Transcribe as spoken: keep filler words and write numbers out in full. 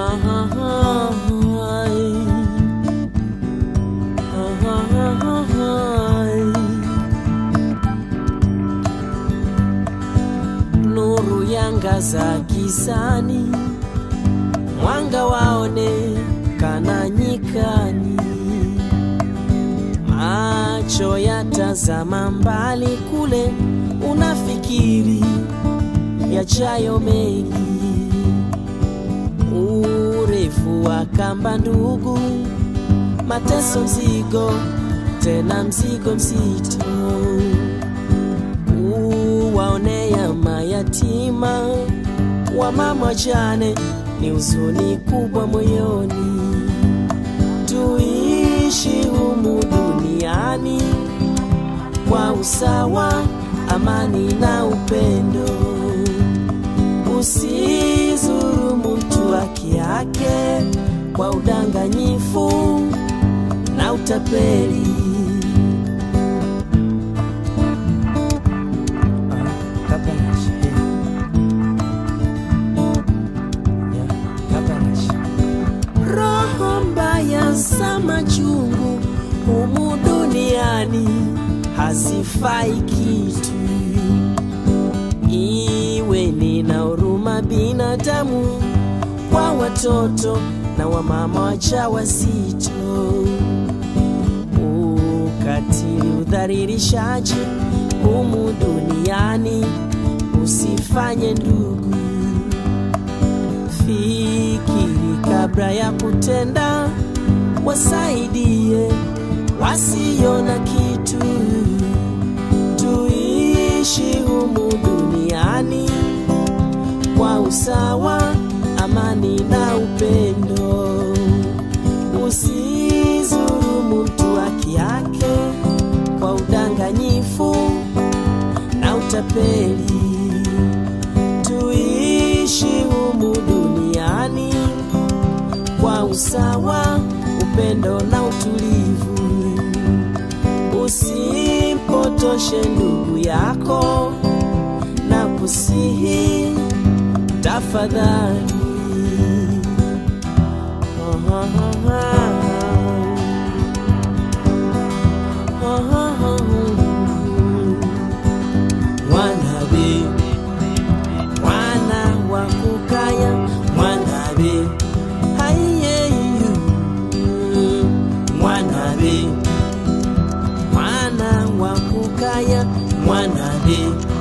Nuru yangaza gizani, mwanga waone kana nyikani. Macho yatazama mbali kule, unafikiri yajayo mengi. Urefu wa kamba ndugu, mateso mzigo, tena mzigo mzito. Uwaonea mayatima wa mama jane, ni huzuni kubwa moyoni. Tuishi humu duniani kwa usawa, amani na upendo. Usizuru mtu haki yake kwa udanganyifu na utapeli. Roho mbaya za machungu humu duniani hazifai kitu. Iwe nina huruma binadamu kwa watoto na wamama wajawazito. Ukatili, udhalilishaji humu duniani usifanye ndugu. Fikiri kabla ya kutenda, wasaidie wasiona kitu. Tuishi humu duniani kwa usawa, amani na upendo. Usizuru mtu haki yake kwa udanganyifu na utapeli. Tuishi humu duniani kwa usawa, upendo na utulivu. Usimpotoshe ndugu yako na kusihi tafadhali. Oh, oh, oh, oh, oh, oh. Mwanabe, mwana wa kukaya, mwanabe, haiyeyu. Mwanabe, mwana wa kukaya, mwanabe.